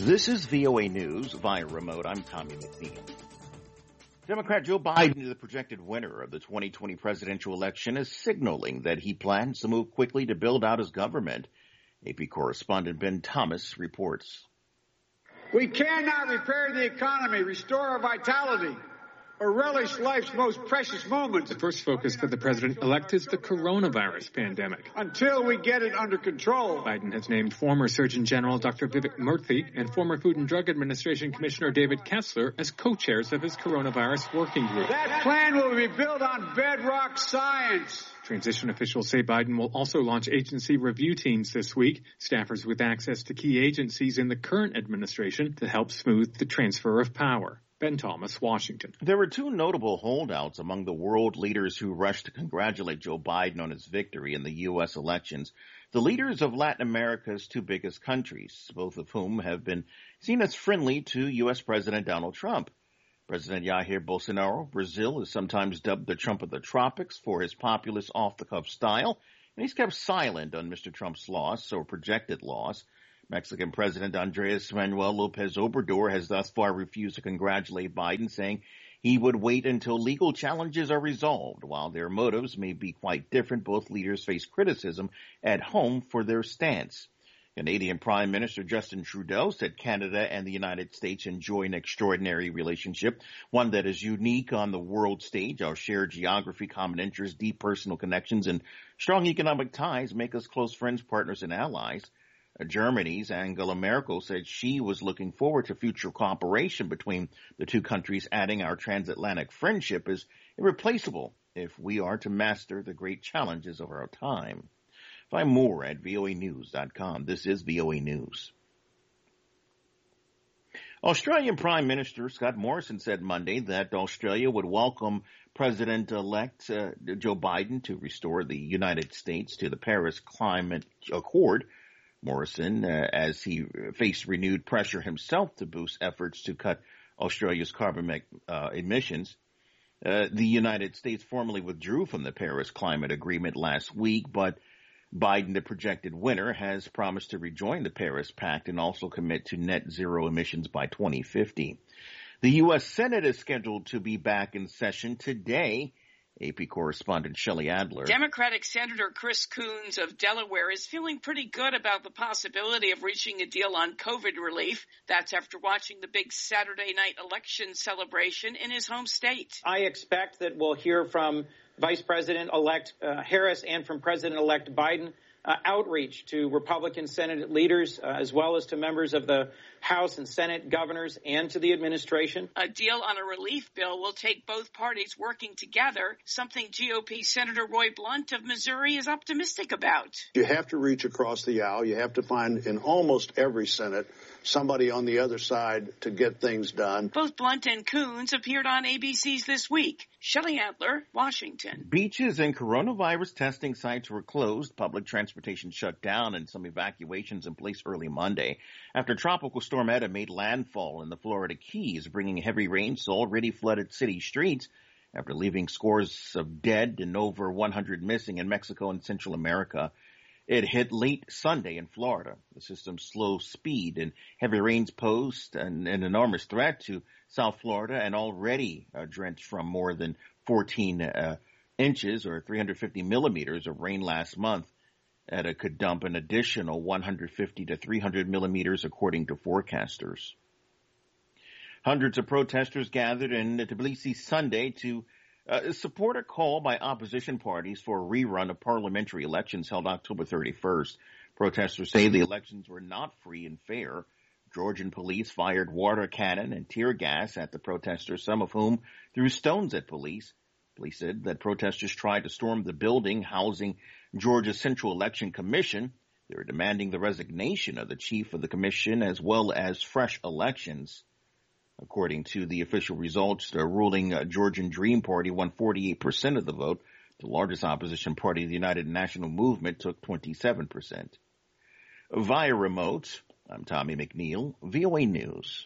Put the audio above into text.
This is VOA News via remote. I'm Tommy McNeil. Democrat Joe Biden, the projected winner of the 2020 presidential election, is signaling that he plans to move quickly to build out his government. AP correspondent Ben Thomas reports. We cannot repair the economy, restore our vitality, or relish life's most precious moments. The first focus for the president-elect is the coronavirus pandemic. Until we get it under control. Biden has named former Surgeon General Dr. Vivek Murthy and former Food and Drug Administration Commissioner David Kessler as co-chairs of his coronavirus working group. That plan will be built on bedrock science. Transition officials say Biden will also launch agency review teams this week, staffers with access to key agencies in the current administration to help smooth the transfer of power. Ben Thomas, Washington. There were two notable holdouts among the world leaders who rushed to congratulate Joe Biden on his victory in the U.S. elections. The leaders of Latin America's two biggest countries, both of whom have been seen as friendly to U.S. President Donald Trump. President Jair Bolsonaro, Brazil, is sometimes dubbed the Trump of the tropics for his populist off-the-cuff style, and he's kept silent on Mr. Trump's loss or projected loss. Mexican President Andres Manuel Lopez Obrador has thus far refused to congratulate Biden, saying he would wait until legal challenges are resolved. While their motives may be quite different, both leaders face criticism at home for their stance. Canadian Prime Minister Justin Trudeau said Canada and the United States enjoy an extraordinary relationship, one that is unique on the world stage. Our shared geography, common interests, deep personal connections, and strong economic ties make us close friends, partners, and allies. Germany's Angela Merkel said she was looking forward to future cooperation between the two countries, adding our transatlantic friendship is irreplaceable if we are to master the great challenges of our time. Find more at voanews.com. This is VOA News. Australian Prime Minister Scott Morrison said Monday that Australia would welcome President-elect Joe Biden to restore the United States to the Paris Climate Accord. Morrison, as he faced renewed pressure himself to boost efforts to cut Australia's carbon emissions. The United States formally withdrew from the Paris Climate Agreement last week, but Biden, the projected winner, has promised to rejoin the Paris Pact and also commit to net zero emissions by 2050. The U.S. Senate is scheduled to be back in session today. AP correspondent Shelley Adler. Democratic Senator Chris Coons of Delaware is feeling pretty good about the possibility of reaching a deal on COVID relief. That's after watching the big Saturday night election celebration in his home state. I expect that we'll hear from Vice President-elect Harris and from President-elect Biden outreach to Republican Senate leaders as well as to members of the House and Senate, governors, and to the administration. A deal on a relief bill will take both parties working together, something GOP Senator Roy Blunt of Missouri is optimistic about. You have to reach across the aisle. You have to find in almost every Senate somebody on the other side to get things done. Both Blunt and Coons appeared on ABC's This Week. Shelley Adler, Washington. Beaches and coronavirus testing sites were closed, public transportation shut down, and some evacuations in place early Monday after Tropical Storm Eta made landfall in the Florida Keys, bringing heavy rains to already flooded city streets after leaving scores of dead and over 100 missing in Mexico and Central America. It hit late Sunday in Florida. The system's slow speed and heavy rains posed an enormous threat to South Florida, and already drenched from more than 14 inches or 350 millimeters of rain last month. Eta could dump an additional 150 to 300 millimeters, according to forecasters. Hundreds of protesters gathered in Tbilisi Sunday to support a call by opposition parties for a rerun of parliamentary elections held October 31st. Protesters say the elections were not free and fair. Georgian police fired water cannon and tear gas at the protesters, some of whom threw stones at police. Police said that protesters tried to storm the building housing Georgia's Central Election Commission. They were demanding the resignation of the chief of the commission as well as fresh elections. According to the official results, the ruling Georgian Dream Party won 48% of the vote. The largest opposition party, the United National Movement, took 27%. Via remote, I'm Tommy McNeil, VOA News.